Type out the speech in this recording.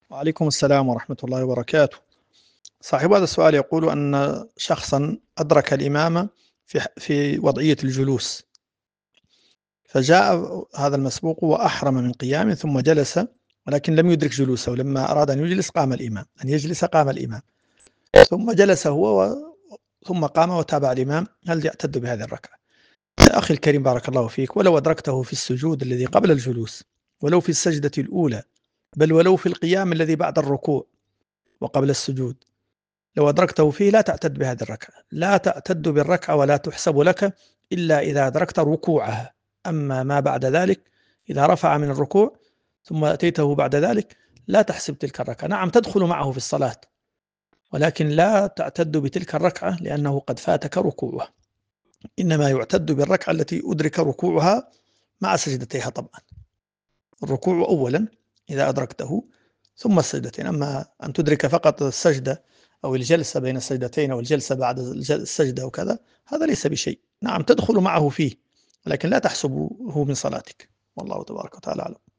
وعليكم السلام ورحمة الله وبركاته. صاحب هذا السؤال يقول أن شخصا أدرك الإمام في وضعية الجلوس، فجاء هذا المسبوق وأحرم من قيام ثم جلس، ولكن لم يدرك جلوسه. لما أراد أن يجلس قام الإمام، أن يجلس قام الإمام، ثم جلس هو ثم قام وتابع الإمام. هل يعتد بهذه الركعة؟ يا أخي الكريم بارك الله فيك، ولو أدركته في السجود الذي قبل الجلوس، ولو في السجدة الأولى، بل ولو في القيام الذي بعد الركوع وقبل السجود، لو أدركته فيه لا تعتد بهذه الركعة، لا تعتد بالركعة ولا تحسب لك إلا إذا أدركت ركوعها. أما ما بعد ذلك، إذا رفع من الركوع ثم أتيته بعد ذلك، لا تحسب تلك الركعة. نعم تدخل معه في الصلاة، ولكن لا تعتد بتلك الركعة لأنه قد فاتك ركوعها. إنما يعتد بالركعة التي أدرك ركوعها مع سجدتيها. طبعا الركوع أولا إذا أدركته، ثم السجدتين. أما أن تدرك فقط السجدة أو الجلسة بين السجدتين أو الجلسة بعد السجدة وكذا، هذا ليس بشيء. نعم تدخل معه فيه، لكن لا تحسبه من صلاتك. والله تبارك وتعالى أعلم.